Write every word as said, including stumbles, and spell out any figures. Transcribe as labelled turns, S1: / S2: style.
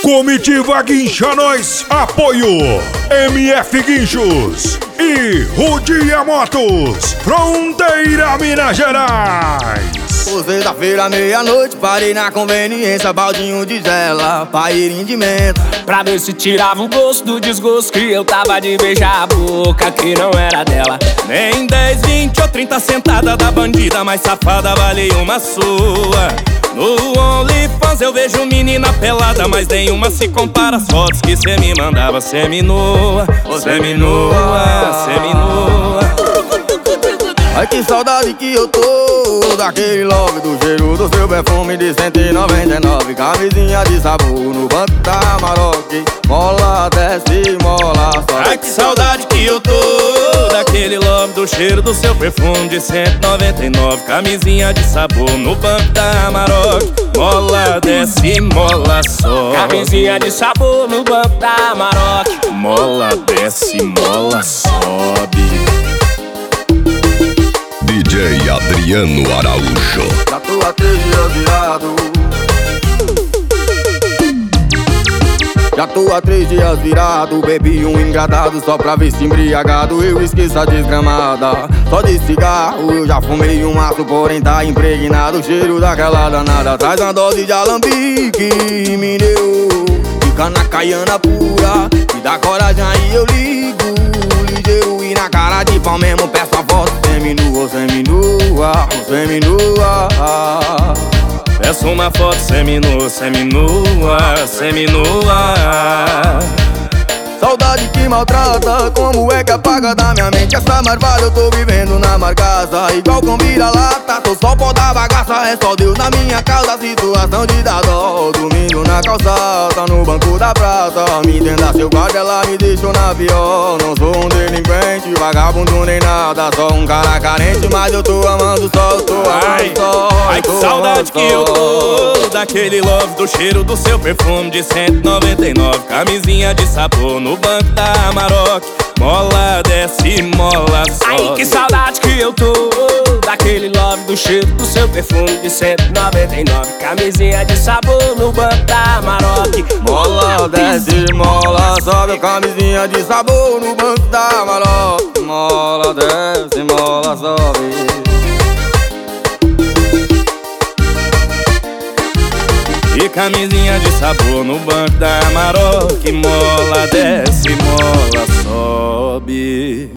S1: Comitiva Guincha Nós, apoio M F Guinchos e Rudia Motos, Fronteira, Minas Gerais.
S2: Sexta-feira, meia-noite, parei na conveniência, baldinho de gela, pairinho de menta,
S3: pra ver se tirava o gosto do desgosto que eu tava de beijar a boca que não era dela.
S4: Nem dez, vinte ou trinta sentada da bandida mais safada vale uma sua. No OnlyFans eu vejo menina pelada, mas nenhuma se compara às fotos que cê me mandava. Semi-nua, semi-nua, semi-nua.
S2: Ai, que saudade que eu tô daquele love, do cheiro do seu perfume de cento e noventa e nove. Camisinha de sabor no banco da Amarok, mola, desce, mola, sobe.
S4: Ai, que saudade que eu tô daquele love, do cheiro do seu perfume de cento e noventa e nove. Camisinha de sabor no banco da Amarok, mola, desce, mola, sobe.
S3: Camisinha de sabor no banco da Amarok,
S4: mola, desce, mola, sobe.
S1: D J Adriano Araújo.
S2: Já tô há três dias virado, Já tô há três dias virado, bebi um engradado só pra ver se embriagado eu esqueço a desgramada. Só de cigarro eu já fumei um maço, porém tá impregnado o cheiro daquela danada. Traz uma dose de alambique, me deu, fica na caiana pura, me dá coragem aí eu ligo, ligeiro e na cara de pau mesmo peço a foto. Seminua, seminua, seminua.
S4: Peço uma foto seminua, seminua, seminua.
S2: Saudade que maltrata, como é que apaga da minha mente essa marvada? Eu tô vivendo na marcaça, igual com vira-lata. Tô só pó da bagaça, é só Deus na minha causa. Situação de dar dó, domingo na calçada, no banco da praça. Me entenda seu guarda, ela me deixou na pior. Não sou um delinquente, vagabundo nem nada, só um cara carente, mas eu tô amando só, eu tô amando só.
S4: Ai, que saudade que eu tô daquele love, do cheiro do seu perfume de cento e noventa e nove. Camisinha de sabor no banco da Amarok, mola, desce, mola, sobe.
S3: ai que saudade que eu tô daquele love, do cheiro do seu perfume de cento e noventa e nove. Camisinha de sabor no banco da Amarok,
S2: mola, desce, mola, sobe. Camisinha de sabor no banco da Amarok, mola, desce, mola, sobe.
S4: E camisinha de sabor no banco da Amarok, mola, desce, mola, sobe.